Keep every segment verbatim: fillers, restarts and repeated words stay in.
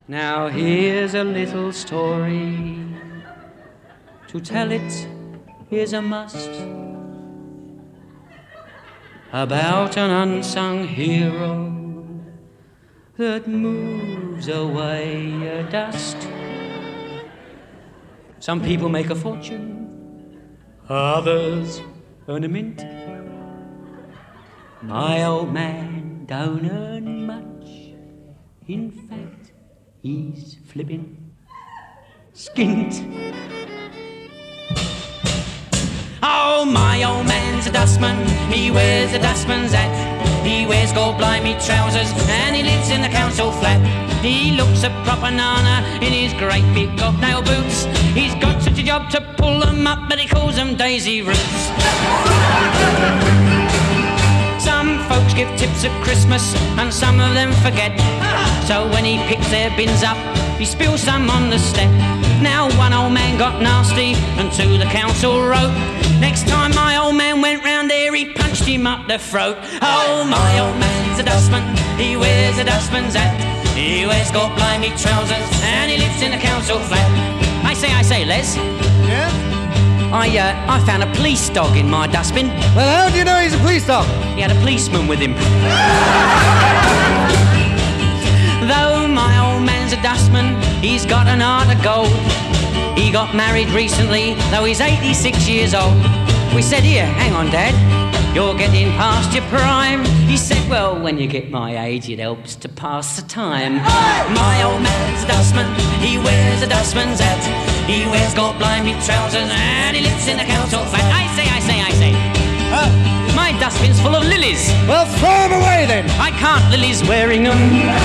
Now here's a little story. To tell it is a must. About an unsung hero that moves away a dust. Some people make a fortune, others earn a mint. My old man don't earn much. In fact, he's flippin' skint. Oh, my old man's a dustman. He wears a dustman's hat. He wears gold blimey trousers and he lives in the council flat. He looks a proper nana in his great big bobnail boots. He's got such a job to pull them up, but he calls them daisy roots. Some folks give tips at Christmas and some of them forget. So when he picks their bins up, he spills some on the step. Now one old man got nasty and to the council wrote, next time my old man went round there, he punched him up the throat. Oh, my old man's a dustman. He wears a dustman's hat. He wears gold blimey trousers and he lives in a council flat. I say, I say, Les. Yeah? I, uh, I found a police dog in my dustbin. Well, how do you know he's a police dog? He had a policeman with him. Though my old man's a dustman, he's got an heart of gold. He got married recently, though he's eighty-six years old. We said, here, hang on, Dad, you're getting past your prime. He said, well, when you get my age, it helps to pass the time. My old man's a dustman, he wears a dustman's hat. He wears gold blimey trousers and he lives in a council flat. I say, I say, I say. Uh, My dustbin's full of lilies. well, throw them away then. I can't, Lily's wearing them.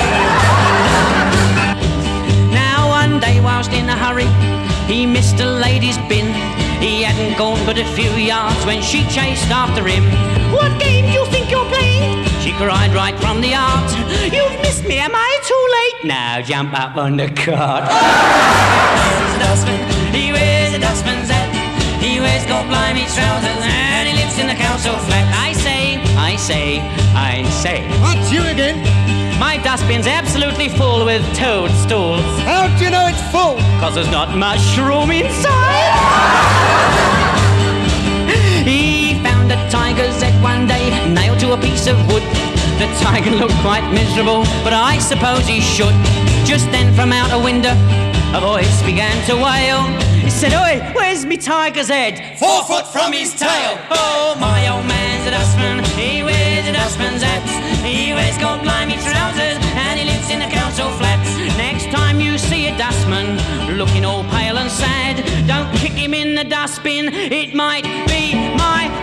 Now one day whilst in a hurry, he missed a lady's bin. He hadn't gone but a few yards when she chased after him. What game do you think you're playing? She cried right from the art. You've missed me, am I too late? Now jump up on the cart. He's a dustman, he wears a dustman's hat. He wears gold blimey trousers and he lives in the council flat. I say, I say, I say. What's you again? My dustbin's absolutely full with toadstools. How do you know it's full? Cause there's not much room inside. He found a tiger's head one day, nailed to a piece of wood. The tiger looked quite miserable, but I suppose he should. Just then from out a window, a voice began to wail. He said, oi, where's me tiger's head? Four foot from his tail. Oh, my old man's a dustman. He wears a dustman's hat. He wears gold blimey trousers and he lives in a council flat. Next time you see a dustman looking all pale and sad, don't kick him in the dustbin. It might be my